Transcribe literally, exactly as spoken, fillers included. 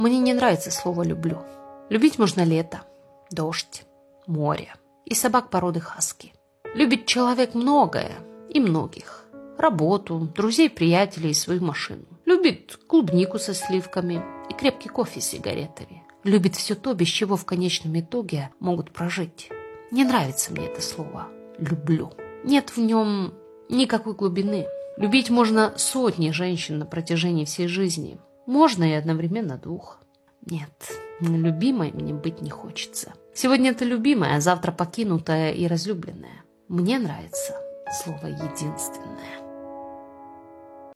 Мне не нравится слово «люблю». Любить можно лето, дождь, море и собак породы хаски. Любит человек многое и многих. Работу, друзей, приятелей и свою машину. Любит клубнику со сливками и крепкий кофе с сигаретами. Любит все то, без чего в конечном итоге могут прожить. Не нравится мне это слово «люблю». Нет в нем никакой глубины. Любить можно сотни женщин на протяжении всей жизни. Можно и одновременно двух. Нет, любимой мне быть не хочется. Сегодня это любимая, а завтра покинутая и разлюбленная. Мне нравится слово «единственное».